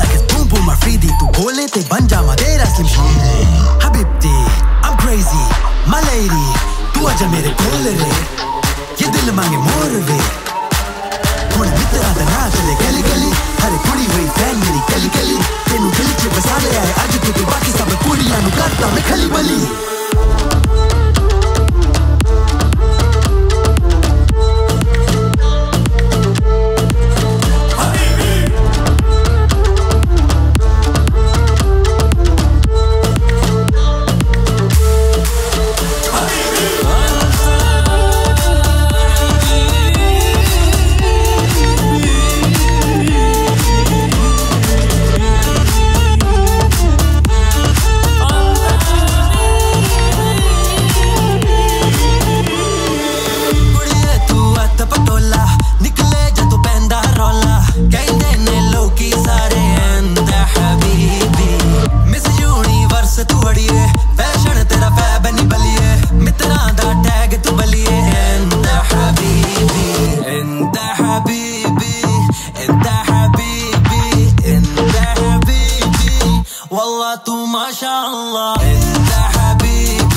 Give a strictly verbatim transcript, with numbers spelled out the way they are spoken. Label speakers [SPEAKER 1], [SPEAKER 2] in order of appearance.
[SPEAKER 1] like it's boom boom Afridi. Tu bole te banja madera slim shady. Habibti, I'm crazy, my lady. Tu aja mere kol re, ye dil mange mor ve. Hun mitra da na chale gali gali, hare kudi hui fan meri gali gali. Tenu dil che basa le aaye aaj tu ke baki sab kudiyan nu karta main khali bali. والله تو ما شاء الله انت حبيبي